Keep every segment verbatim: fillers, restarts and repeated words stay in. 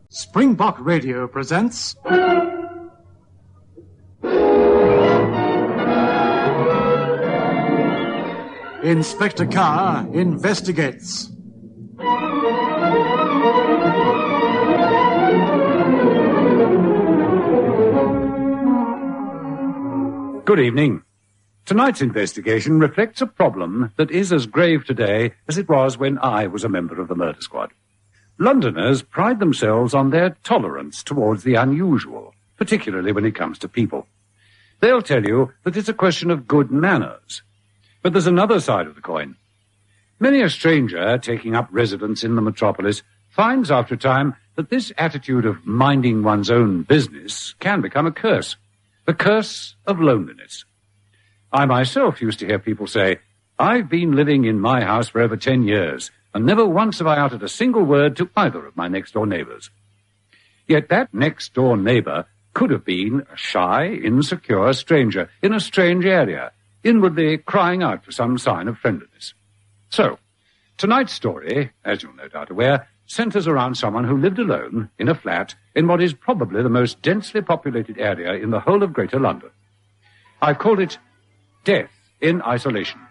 Springbok Radio presents... Inspector Carr investigates. Good evening. Tonight's investigation reflects a problem that is as grave today as it was when I was a member of the murder squad. Londoners pride themselves on their tolerance towards the unusual, particularly when it comes to people. They'll tell you that it's a question of good manners. But there's another side of the coin. Many a stranger taking up residence in the metropolis finds after a time that this attitude of minding one's own business can become a curse. The curse of loneliness. I myself used to hear people say, I've been living in my house for over ten years, and never once have I uttered a single word to either of my next-door neighbours. Yet that next-door neighbour could have been a shy, insecure stranger in a strange area, inwardly crying out for some sign of friendliness. So, tonight's story, as you're no doubt aware, centres around someone who lived alone in a flat in what is probably the most densely populated area in the whole of Greater London. I've called it Death in Isolation.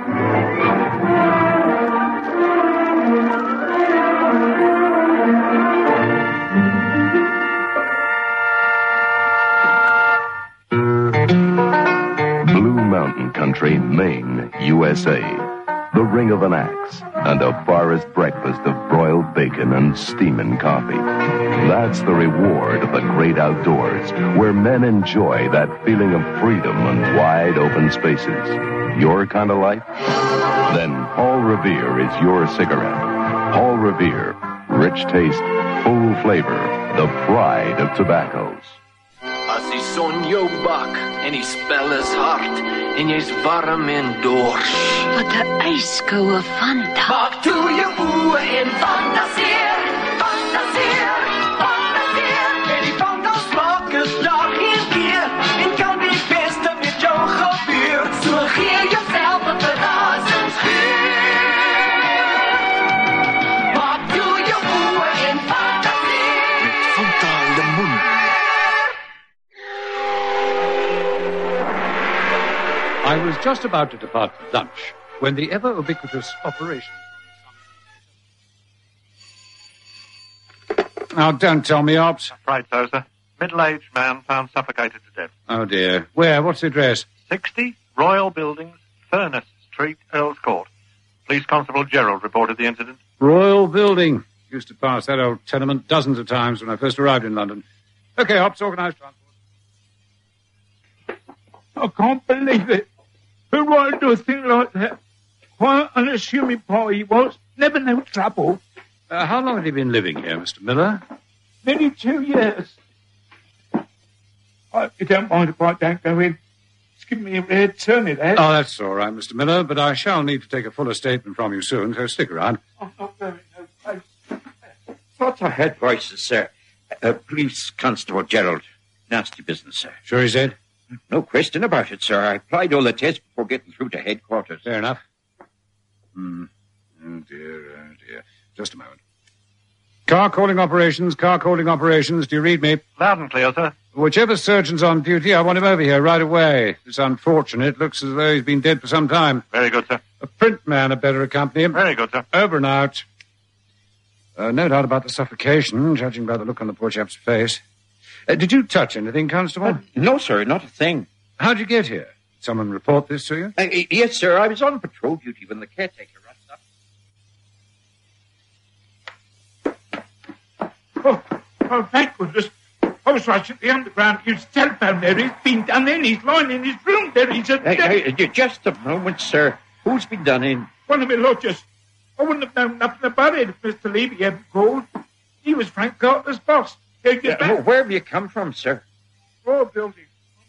Blue Mountain Country, Maine, U S A. The ring of an axe, and a forest breakfast of broiled bacon and steaming coffee. That's the reward of the great outdoors, where men enjoy that feeling of freedom and wide open spaces. Your kind of life? Then Paul Revere is your cigarette. Paul Revere, rich taste, full flavor, the pride of tobaccos. As die son jou bak en die spel is hard en jy's warm en dors. Wat 'n ijskoue Fanta. Maak toe jou oë en fantaseer, fantaseer, fantaseer. En die Fanta smaak is daar geen keer en kan die beste met jou gebeur. So gee jouself 'n verrassingsgeur. Maak toe jou oë en fantaseer. Met Fanta lemoen. I was just about to depart for lunch when the ever-ubiquitous operation... Now, don't tell me, Ops. Right, so, sir. Middle-aged man found suffocated to death. Oh, dear. Where? What's the address? sixty Royal Buildings, Furness Street, Earl's Court. Police Constable Gerald reported the incident. Royal Building. Used to pass that old tenement dozens of times when I first arrived in London. OK, Ops, organise transport. I can't believe it. Who would do a thing like that? Quite unassuming boy he was. Never no trouble. Uh, how long have you been living here, Mister Miller? Nearly two years. I, you don't mind if I don't go in. It's given me a rare turn it has. Oh, that's all right, Mister Miller, but I shall need to take a fuller statement from you soon, so stick around. I'm not going no place. Thought I heard voices, sir. Uh, Police Constable Gerald. Nasty business, sir. Sure he said? No question about it, sir. I applied all the tests before getting through to headquarters. Fair enough. Hmm. Oh, dear, oh, dear. Just a moment. Car calling operations, car calling operations. Do you read me? Loud and clear, sir. Whichever surgeon's on duty, I want him over here right away. It's unfortunate. Looks as though he's been dead for some time. Very good, sir. A print man had better accompany him. Very good, sir. Over and out. Uh, no doubt about the suffocation, judging by the look on the poor chap's face. Uh, did you touch anything, Constable? Uh, no, sir, not a thing. How'd you get here? Did someone report this to you? Uh, yes, sir. I was on patrol duty when the caretaker rushed up. Oh, oh, thank goodness. I was right at the underground. His telephone there. He's been done in. He's lying in his room there. He's a... Uh, uh, just a moment, sir. Who's been done in? One of my lodgers. I wouldn't have known nothing about it if Mister Levy hadn't called. He was Frank Carter's boss. Uh, where have you come from, sir? Royal Building.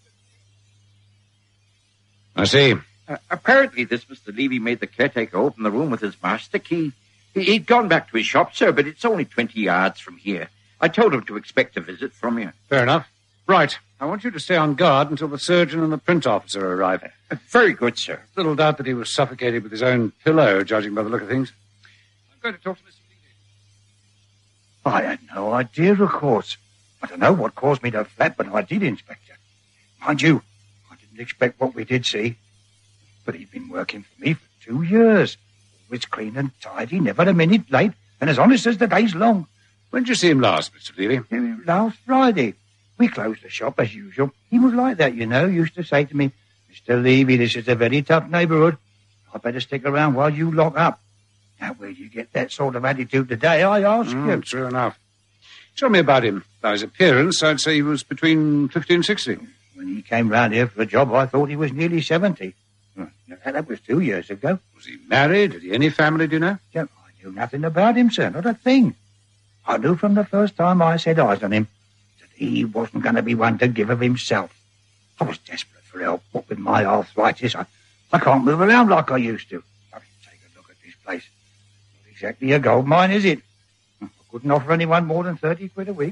I see. Uh, apparently, this Mister Levy made the caretaker open the room with his master key. He, he'd gone back to his shop, sir, but it's only twenty yards from here. I told him to expect a visit from you. Fair enough. Right. I want you to stay on guard until the surgeon and the print officer arrive. Uh, very good, sir. Little doubt that he was suffocated with his own pillow, judging by the look of things. I'm going to talk to Mister Levy. I had no idea, of course. I don't know what caused me to flap, but I did, Inspector. Mind you, I didn't expect what we did see. But he'd been working for me for two years. Always clean and tidy, never a minute late, and as honest as the day's long. When did you see him last, Mister Levy? Last Friday. We closed the shop as usual. He was like that, you know. Used to say to me, Mister Levy, this is a very tough neighbourhood. I'd better stick around while you lock up. Now, where do you get that sort of attitude today, I ask Mm, you? true enough. Tell me about him. By his appearance, I'd say he was between fifty and sixty. When he came round here for a job, I thought he was nearly seventy. Well, that was two years ago. Was he married? Had he any family, do you know? Yeah, I knew nothing about him, sir, not a thing. I knew from the first time I set eyes on him that he wasn't going to be one to give of himself. I was desperate for help. What with my arthritis, I, I can't move around like I used to. I mean, take a look at this place. Not exactly a gold mine, is it? I couldn't offer anyone more than thirty quid a week.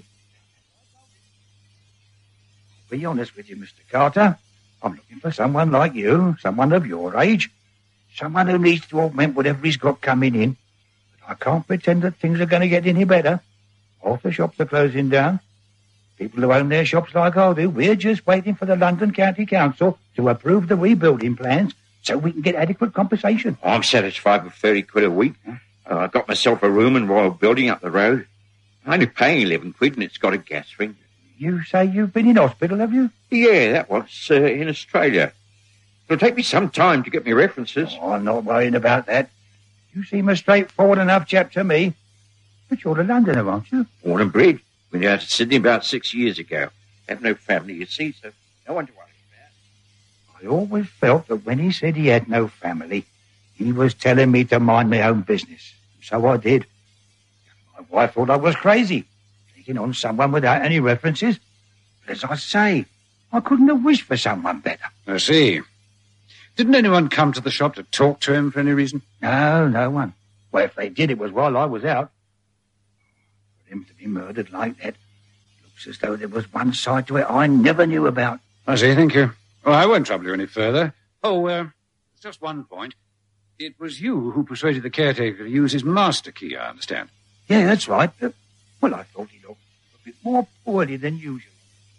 I'll be honest with you, Mister Carter. I'm looking for someone like you, someone of your age, someone who needs to augment whatever he's got coming in. But I can't pretend that things are going to get any better. Half the shops are closing down. People who own their shops like I do, we're just waiting for the London County Council to approve the rebuilding plans so we can get adequate compensation. I'm satisfied with thirty quid a week. Uh, I got myself a room in Royal Building up the road. I'm only paying eleven quid and it's got a gas ring. You say you've been in hospital, have you? Yeah, that was uh, in Australia. It'll take me some time to get me references. Oh, I'm not worrying about that. You seem a straightforward enough chap to me. But you're a Londoner, aren't you? Born and bred. Went out to Sydney about six years ago. Have no family, you see, so no one to worry about. I always felt that when he said he had no family, he was telling me to mind my own business. So I did. My wife thought I was crazy, taking on someone without any references. But as I say, I couldn't have wished for someone better. I see. Didn't anyone come to the shop to talk to him for any reason? No, no one. Well, if they did, it was while I was out. For him to be murdered like that looks as though there was one side to it I never knew about. I see, thank you. Well, I won't trouble you any further. Oh, uh, there's just one point. It was you who persuaded the caretaker to use his master key, I understand. Yeah, that's right. Uh, well, I thought he looked a bit more poorly than usual.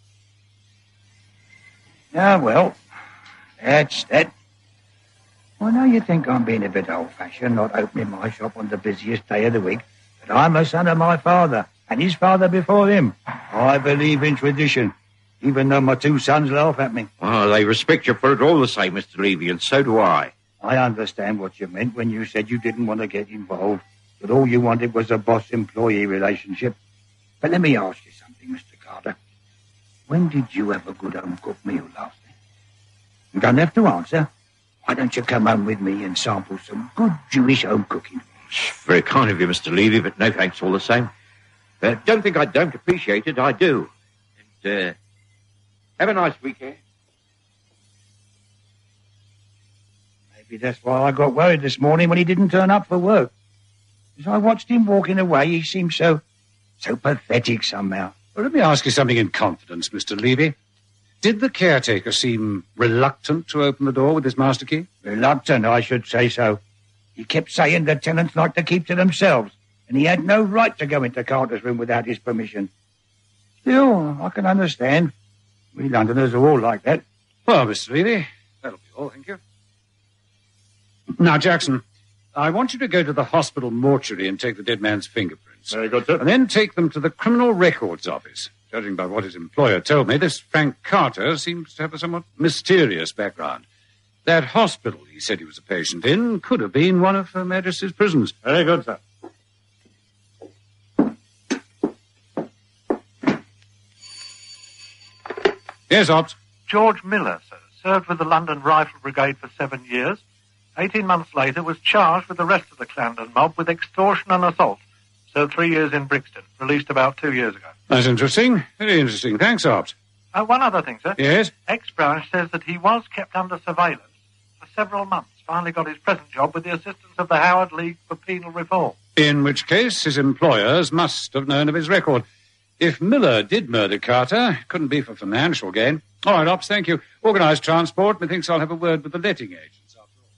Ah, well, that's that. I know you think I'm being a bit old-fashioned, not opening my shop on the busiest day of the week, but I'm a son of my father, and his father before him. I believe in tradition, even though my two sons laugh at me. Oh, they respect you for it all the same, Mister Levy, and so do I. I understand what you meant when you said you didn't want to get involved, that all you wanted was a boss-employee relationship. But let me ask you something, Mister Carter. When did you have a good home-cooked meal last night? You don't have to answer. Why don't you come home with me and sample some good Jewish home cooking? Very kind of you, Mister Levy, but no thanks all the same. Uh, don't think I don't appreciate it, I do. And, uh, have a nice weekend. Maybe that's why I got worried this morning when he didn't turn up for work. As I watched him walking away, he seemed so, so pathetic somehow. Well, let me ask you something in confidence, Mister Levy. Did the caretaker seem reluctant to open the door with his master key? Reluctant, I should say so. He kept saying the tenants like to keep to themselves, and he had no right to go into Carter's room without his permission. Still, I can understand. We Londoners are all like that. Well, Mister Levy, that'll be all, thank you. Now, Jackson, I want you to go to the hospital mortuary and take the dead man's fingerprints. Very good, sir. And then take them to the Criminal Records Office. Judging by what his employer told me, this Frank Carter seems to have a somewhat mysterious background. That hospital he said he was a patient in could have been one of Her Majesty's prisons. Very good, sir. Yes, Ops. George Miller, sir, served with the London Rifle Brigade for seven years. Eighteen months later was charged with the rest of the Clarendon mob with extortion and assault. Served three years in Brixton, released about two years ago. That's interesting. Very interesting. Thanks, Ops. Uh, one other thing, sir. Yes? Ex-branch says that he was kept under surveillance for several months. Finally got his present job with the assistance of the Howard League for Penal Reform. In which case, his employers must have known of his record. If Miller did murder Carter, it couldn't be for financial gain. All right, Ops, thank you. Organised transport. Methinks I'll have a word with the letting agents after all.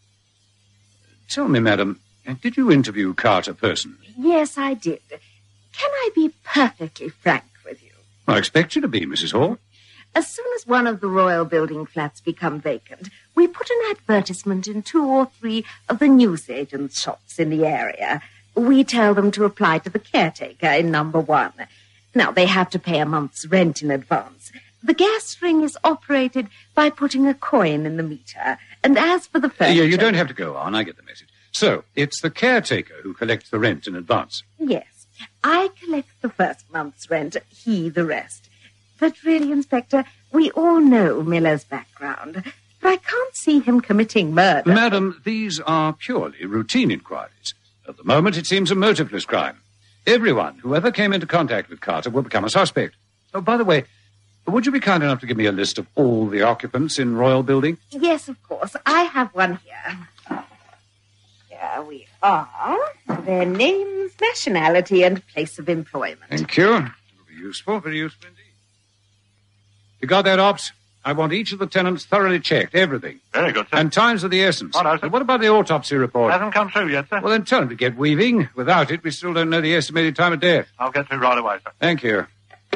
Tell me, madam, did you interview Carter personally? Yes, I did. can I be perfectly frank with you? I expect you to be, Missus Hall. As soon as one of the royal building flats become vacant, we put an advertisement in two or three of the newsagents' shops in the area. We tell them to apply to the caretaker in number one. Now, they have to pay a month's rent in advance. The gas ring is operated by putting a coin in the meter. And as for the furniture... Yeah, you don't have to go on. I get the message. So, it's the caretaker who collects the rent in advance. Yes. I collect the first month's rent, he the rest. But really, Inspector, we all know Miller's background. But I can't see him committing murder. Madam, these are purely routine inquiries. At the moment, it seems a motiveless crime. Everyone who ever came into contact with Carter will become a suspect. Oh, by the way, would you be kind enough to give me a list of all the occupants in Royal Building? Yes, of course. I have one here. Here we are. Their names, nationality, and place of employment. Thank you. It'll be useful, very useful indeed. You got that, Ops? I want each of the tenants thoroughly checked, everything. Very good, sir. And time's of the essence. Oh, no, sir. And what about the autopsy report? Hasn't come through yet, sir. Well, then tell him to get weaving. Without it, we still don't know the estimated time of death. I'll get through right away, sir. Thank you.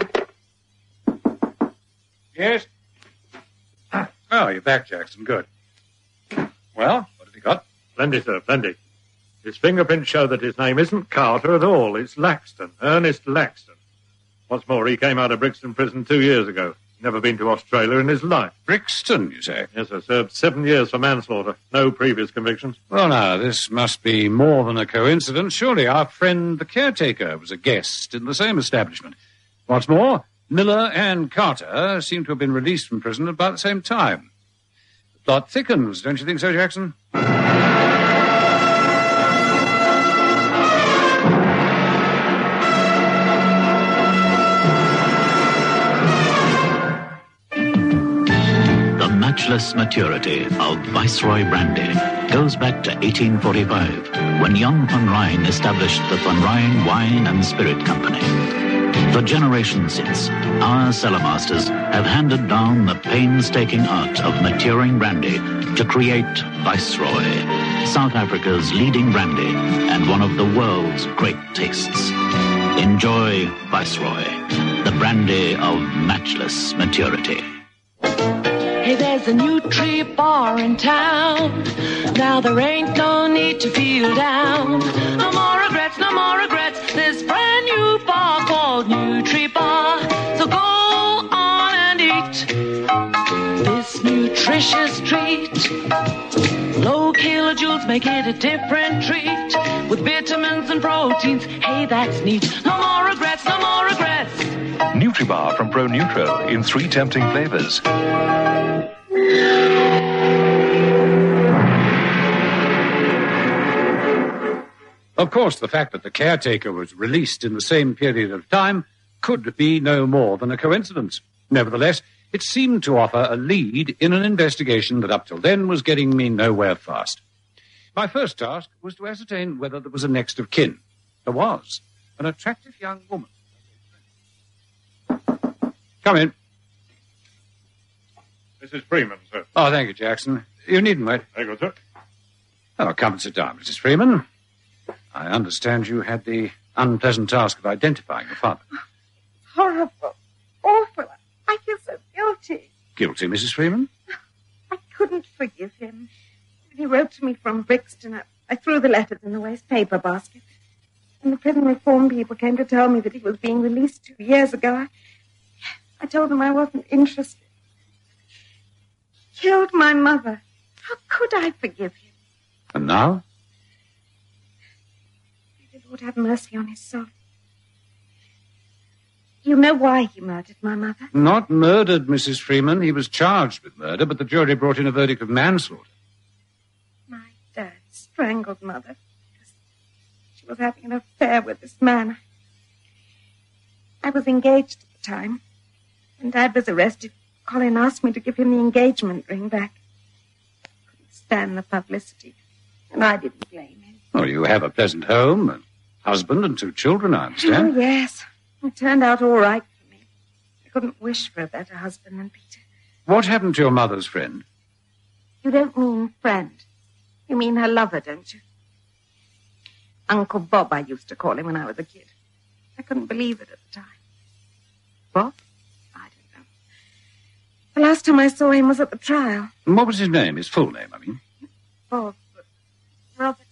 Yes? Oh, you're back, Jackson. Good. Well, what have you got? Plenty, sir, plenty. His fingerprints show that his name isn't Carter at all. It's Laxton, Ernest Laxton. What's more, he came out of Brixton prison two years ago. Never been to Australia in his life. Brixton, you say? Yes, sir. Served seven years for manslaughter. No previous convictions. Well, now, this must be more than a coincidence. Surely our friend the caretaker was a guest in the same establishment. What's more, Miller and Carter seem to have been released from prison at about the same time. The plot thickens, don't you think so, Jackson? Matchless maturity of Viceroy brandy goes back to eighteen forty-five, when young Van Ryn established the Van Ryn Wine and Spirit Company. For generations since, our cellar masters have handed down the painstaking art of maturing brandy to create Viceroy, South Africa's leading brandy and one of the world's great tastes. Enjoy Viceroy, the brandy of matchless maturity. Hey, there's a new tree bar in town. Now there ain't no need to feel down. No more regrets, no more regrets. This brand new bar called Nutri Bar. So go on and eat this nutritious treat. Low kilojoules make it a different treat. With vitamins and proteins, hey, that's neat. No more regrets, no more regrets. Nutribar from Pro Nutro in three tempting flavors. Of course, the fact that the caretaker was released in the same period of time could be no more than a coincidence. Nevertheless, it seemed to offer a lead in an investigation that up till then was getting me nowhere fast. My first task was to ascertain whether there was a next of kin. There was. An attractive young woman. Come in. Missus Freeman, sir. Oh, thank you, Jackson. You needn't wait. Very good, sir. Oh, come and sit down, Missus Freeman. I understand you had the unpleasant task of identifying your father. Horrible. Awful. I feel so guilty. Guilty, Missus Freeman? I couldn't forgive him. When he wrote to me from Brixton, I, I threw the letters in the waste paper basket. When the prison reform people came to tell me that he was being released two years ago, I, I told them I wasn't interested. He killed my mother. How could I forgive him? And now? May the Lord have mercy on his soul. You know why he murdered my mother? Not murdered, Missus Freeman. He was charged with murder, but the jury brought in a verdict of manslaughter. My dad strangled mother because she was having an affair with this man. I was engaged at the time. When Dad was arrested, Colin asked me to give him the engagement ring back. I couldn't stand the publicity, and I didn't blame him. Well, you have a pleasant home, a husband and two children, I understand. Oh, yes. It turned out all right for me. I couldn't wish for a better husband than Peter. What happened to your mother's friend? You don't mean friend. You mean her lover, don't you? Uncle Bob, I used to call him when I was a kid. I couldn't believe it at the time. What? I don't know. The last time I saw him was at the trial. And what was his name? His full name, I mean. Bob. Robert.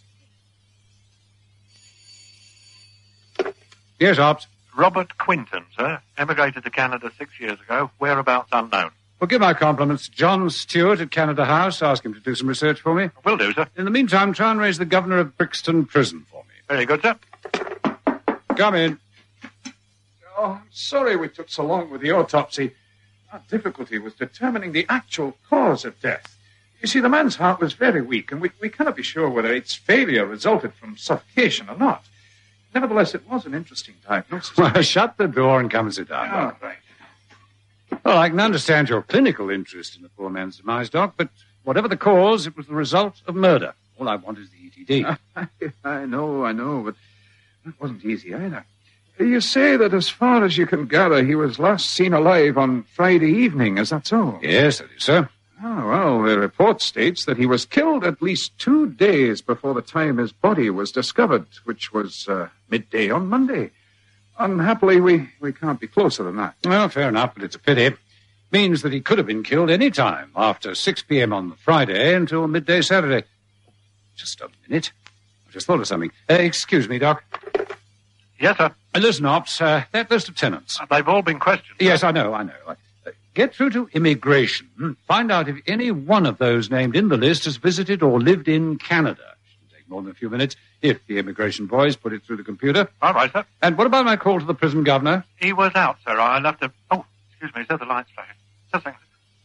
Yes, Ops. Robert Quinton, sir. Emigrated to Canada six years ago. Whereabouts unknown. Well, give my compliments to John Stewart at Canada House. Ask him to do some research for me. Will do, sir. In the meantime, try and raise the governor of Brixton Prison for me. Very good, sir. Come in. Oh, I'm sorry we took so long with the autopsy. Our difficulty was determining the actual cause of death. You see, the man's heart was very weak, and we, we cannot be sure whether its failure resulted from suffocation or not. Nevertheless, it was an interesting diagnosis. Well, shut the door and come and sit down. Oh, right. Well, I can understand your clinical interest in the poor man's demise, Doc, but whatever the cause, it was the result of murder. All I want is the E T D. I, I know, I know, but it wasn't easy either. You say that as far as you can gather, he was last seen alive on Friday evening, is that so? Yes, that is, sir. Oh, well, the report states that he was killed at least two days before the time his body was discovered, which was uh, midday on Monday. Unhappily, we, we can't be closer than that. Well, fair enough, but it's a pity. Means that he could have been killed any time, after six p.m. on the Friday until midday Saturday. Just a minute. I just thought of something. Uh, excuse me, Doc. Yes, sir. Uh, listen, Ops, uh, that list of tenants. Uh, they've all been questioned. Sir. Yes, I know, I know. Uh, get through to immigration. Find out if any one of those named in the list has visited or lived in Canada. Shouldn't take more than a few minutes if the immigration boys put it through the computer. All right, sir. And what about my call to the prison governor? He was out, sir. I left him. Oh, excuse me, sir. The light's flashing. Just a second.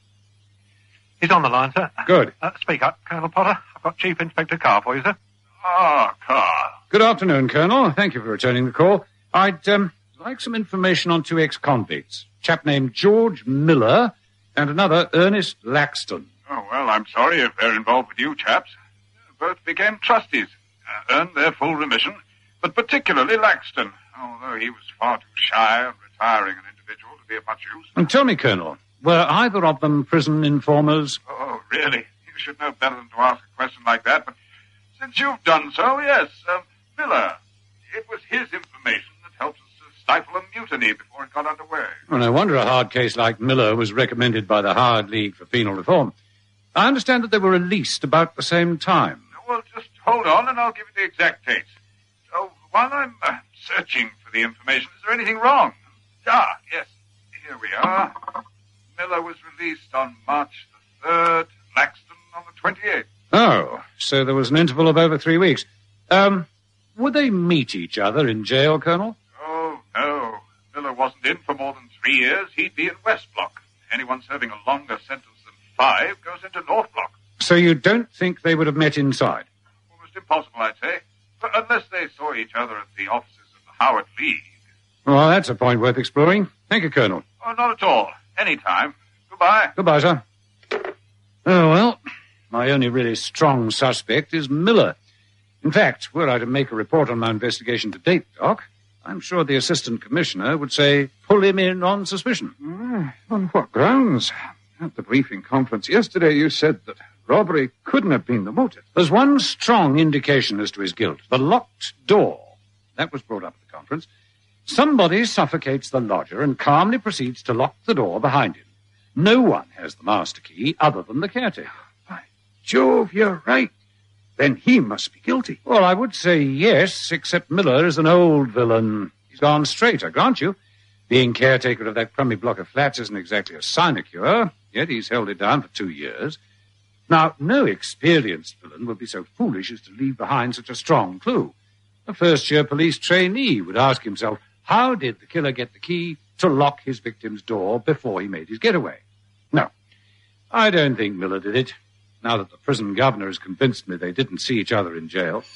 He's on the line, sir. Good. Uh, speak up, Colonel Potter. I've got Chief Inspector Carr for you, sir. Ah, Carr. Good afternoon, Colonel. Thank you for returning the call. I'd um, like some information on two ex-convicts. A chap named George Miller and another Ernest Laxton. Oh, well, I'm sorry if they're involved with you chaps. Both became trustees, uh, earned their full remission, but particularly Laxton, although he was far too shy and retiring an individual to be of much use. And tell me, Colonel, were either of them prison informers? Oh, really? You should know better than to ask a question like that, but since you've done so, yes, um, Miller. It was his information that helped us to stifle a mutiny before it got underway. Well, no wonder a hard case like Miller was recommended by the Howard League for Penal Reform. I understand that they were released about the same time. Well, just hold on and I'll give you the exact dates. So, while I'm uh, searching for the information, is there anything wrong? Ah, yes, here we are. Miller was released on March the third, Laxton on the twenty-eighth. Oh, so there was an interval of over three weeks. Um, would they meet each other in jail, Colonel? Oh, no. Miller wasn't in for more than three years. He'd be in West Block. Anyone serving a longer sentence than five goes into North Block. So you don't think they would have met inside? Almost impossible, I'd say. But unless they saw each other at the offices of the Howard League. Well, that's a point worth exploring. Thank you, Colonel. Oh, not at all. Anytime. Goodbye. Goodbye, sir. Oh, well, my only really strong suspect is Miller. In fact, were I to make a report on my investigation to date, Doc, I'm sure the Assistant Commissioner would say, pull him in on suspicion. Mm, on what grounds? At the briefing conference yesterday, you said that robbery couldn't have been the motive. There's one strong indication as to his guilt. The locked door. That was brought up at the conference. Somebody suffocates the lodger and calmly proceeds to lock the door behind him. No one has the master key other than the caretaker. By Jove, you're right. Then he must be guilty. Well, I would say yes, except Miller is an old villain. He's gone straight, I grant you. Being caretaker of that crummy block of flats isn't exactly a sinecure, yet he's held it down for two years. Now, no experienced villain would be so foolish as to leave behind such a strong clue. A first-year police trainee would ask himself, how did the killer get the key to lock his victim's door before he made his getaway? No, I don't think Miller did it, now that the prison governor has convinced me they didn't see each other in jail.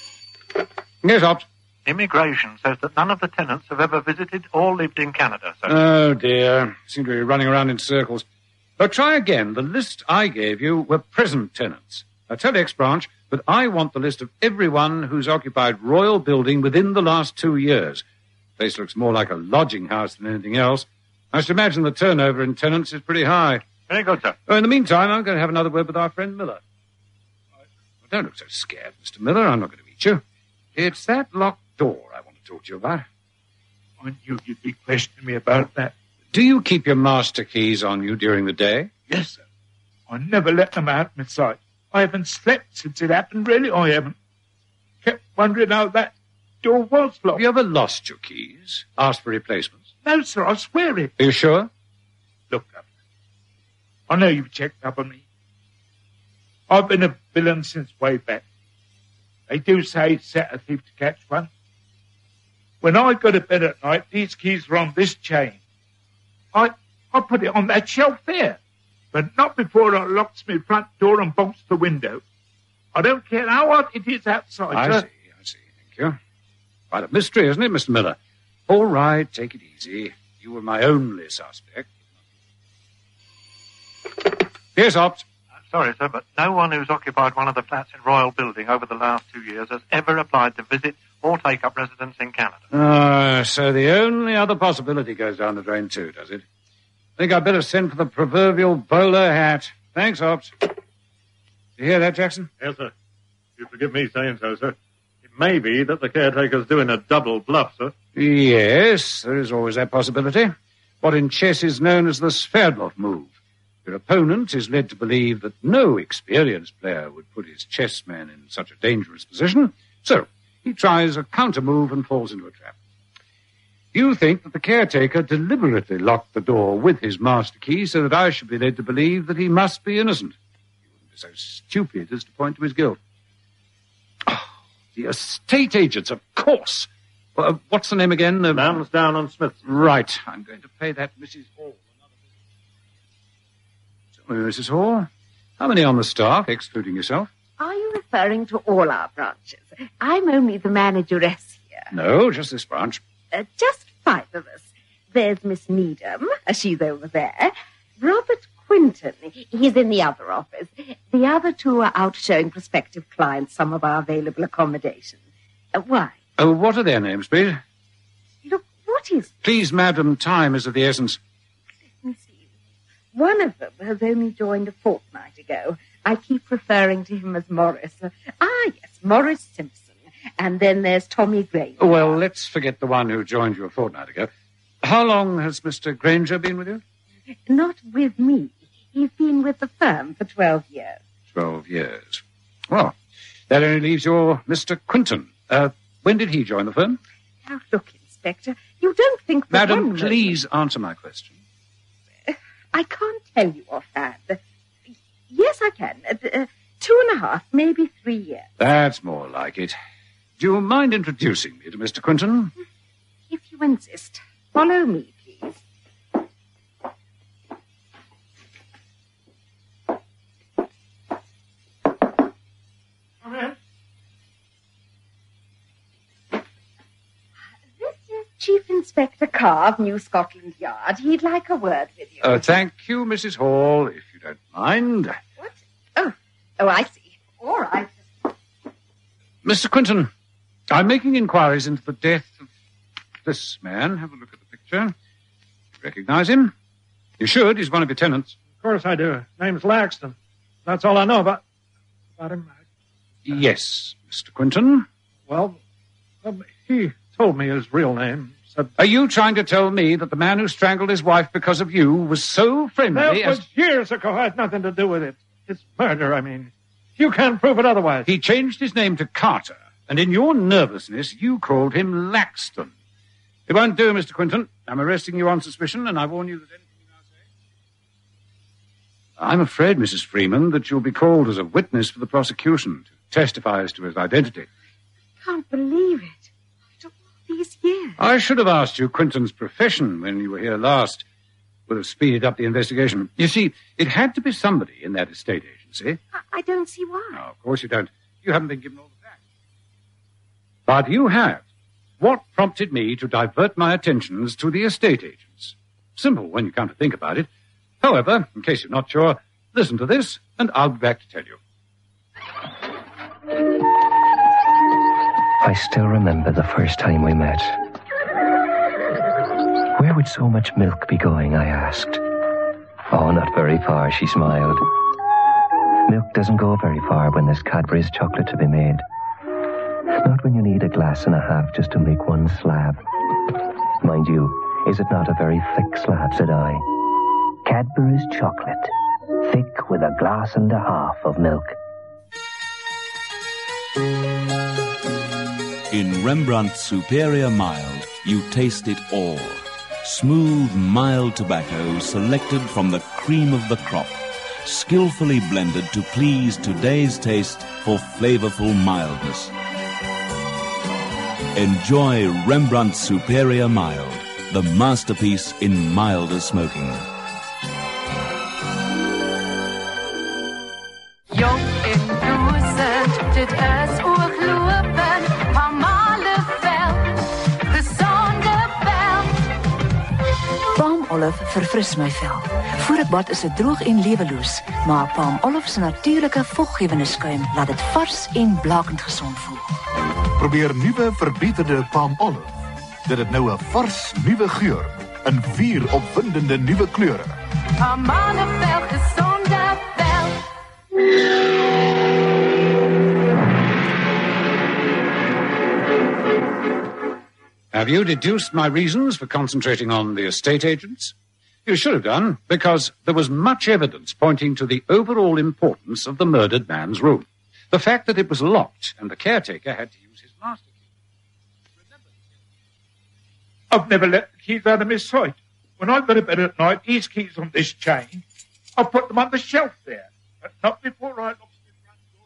Yes, Ops. Immigration says that none of the tenants have ever visited or lived in Canada, sir. Oh, dear. Seem to be running around in circles. But try again. The list I gave you were present tenants. Now tell X-Branch that I want the list of everyone who's occupied Royal Building within the last two years. The place looks more like a lodging house than anything else. I should imagine the turnover in tenants is pretty high. Very good, sir. Oh, in the meantime, I'm going to have another word with our friend Miller. Well, don't look so scared, Mister Miller. I'm not going to eat you. It's that locked door I want to talk to you about. I knew you'd be questioning me about that. Do you keep your master keys on you during the day? Yes, sir. I never let them out of my sight. I haven't slept since it happened, really, I haven't. Kept wondering how that door was locked. Have you ever lost your keys? Asked for replacements? No, sir, I swear it. Are you sure? Look, Governor, I know you've checked up on me. I've been a villain since way back. They do say set a thief to catch one. When I go to bed at night, these keys are on this chain. I I put it on that shelf there, but not before I locks my front door and bolts the window. I don't care how hot it is outside. I sir. see, I see. Thank you. Quite a mystery, isn't it, Mister Miller? All right, take it easy. You were my only suspect. Yes, Ops. Sorry, sir, but no one who's occupied one of the flats in Royal Building over the last two years has ever applied to visit or take up residence in Canada. Ah, so the only other possibility goes down the drain too, does it? Think I'd better send for the proverbial bowler hat. Thanks, Ops. You hear that, Jackson? Yes, sir. You forgive me saying so, sir. It may be that the caretaker's doing a double bluff, sir. Yes, there is always that possibility. What in chess is known as the Sverdlov move. Your opponent is led to believe that no experienced player would put his chessman in such a dangerous position, so he tries a counter move and falls into a trap. You think that the caretaker deliberately locked the door with his master key so that I should be led to believe that he must be innocent. He wouldn't be so stupid as to point to his guilt. Oh, the estate agents, of course. Uh, what's the name again? Uh, Lansdowne and Smith. Right. I'm going to pay that Missus Hall. Tell me, Missus Hall, how many on the staff, excluding yourself? Are you referring to all our branches? I'm only the manageress here. No, just this branch. Uh, just five of us. There's Miss Needham. Uh, she's over there. Robert Quinton. He's in the other office. The other two are out showing prospective clients some of our available accommodation. Uh, why? Oh, what are their names, please? Look, what is... Please, madam, time is of the essence. Let me see. One of them has only joined a fortnight ago. I keep referring to him as Morris. Uh, ah, yes, Morris Simpson. And then there's Tommy Granger. Well, let's forget the one who joined you a fortnight ago. How long has Mister Granger been with you? Not with me. He's been with the firm for twelve years. Twelve years. Well, that only leaves your Mister Quinton. Uh, when did he join the firm? Now, look, Inspector, you don't think... for Madam, one please answer my question. moment- I can't tell you offhand. Yes, I can. Uh, uh, two and a half, maybe three years. That's more like it. Do you mind introducing me to Mister Quinton? If you insist. Follow me, please. Come in. This is Chief Inspector Carr of New Scotland Yard. He'd like a word with you. Uh, thank you, Missus Hall, if you don't mind. What? Oh, oh, I see. All right. Mister Quinton, I'm making inquiries into the death of this man. Have a look at the picture. You recognize him? You should. He's one of your tenants. Of course I do. Name's Laxton. That's all I know about, about him. Yes, Mister Quinton. Well, um, he told me his real name. Said, Are you trying to tell me that the man who strangled his wife because of you was so friendly that as... was years ago. Had nothing to do with it. It's murder, I mean. You can't prove it otherwise. He changed his name to Carter, and in your nervousness, you called him Laxton. It won't do, Mister Quinton. I'm arresting you on suspicion, and I warn you that anything you now say... I'm afraid, Missus Freeman, that you'll be called as a witness for the prosecution to testify as to his identity. I can't believe it. After all these years. I should have asked you Quinton's profession when you were here last. Would have speeded up the investigation. You see, it had to be somebody in that estate agency. I, I don't see why. No, of course you don't. You haven't been given all the facts. But you have. What prompted me to divert my attentions to the estate agents? Simple when you come to think about it. However, in case you're not sure, listen to this, and I'll be back to tell you. I still remember the first time we met. Where would so much milk be going, I asked. Oh, not very far, she smiled. Milk doesn't go very far when there's Cadbury's chocolate to be made. Not when you need a glass and a half just to make one slab. Mind you, is it not a very thick slab, said I. Cadbury's chocolate, thick with a glass and a half of milk. In Rembrandt's Superior Mild, you taste it all. Smooth, mild tobacco selected from the cream of the crop, skillfully blended to please today's taste for flavorful mildness. Enjoy Rembrandt's Superior Mild, the masterpiece in milder smoking. Jong en bloesend, dit is ooglopen, amale vel, gezonde bel. Palm Olive verfris my vel. Voor ek bad is dit droog en leweloos, maar Palm Olive se natuurlike vochtgewende skuim laat dit vars en blakend gesond voel. Probeer nuwe verbeterde Palm Olive. Dit het nou 'n vars nuwe geur in vier opwindende nuwe kleure. Amale vel, gezonde bel. Have you deduced my reasons for concentrating on the estate agents? You should have done, because there was much evidence pointing to the overall importance of the murdered man's room. The fact that it was locked and the caretaker had to use his master key. I've never let the keys out of my sight. When I go to bed at night, these keys on this chain, I put them on the shelf there, but not before I lock the front door.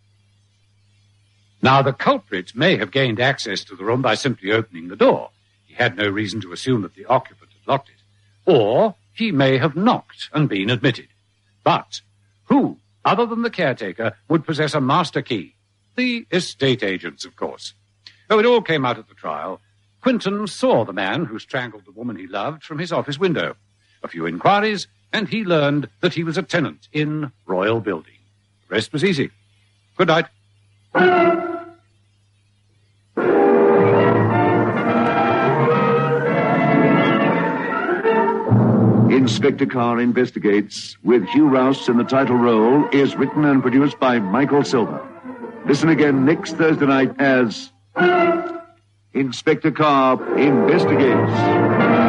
Now, the culprit may have gained access to the room by simply opening the door. He had no reason to assume that the occupant had locked it. Or he may have knocked and been admitted. But who, other than the caretaker, would possess a master key? The estate agents, of course. Though it all came out at the trial, Quinton saw the man who strangled the woman he loved from his office window. A few inquiries, and he learned that he was a tenant in Royal Building. The rest was easy. Good night. Inspector Carr Investigates, with Hugh Rouse in the title role, is written and produced by Michael Silver. Listen again next Thursday night as Inspector Carr Investigates.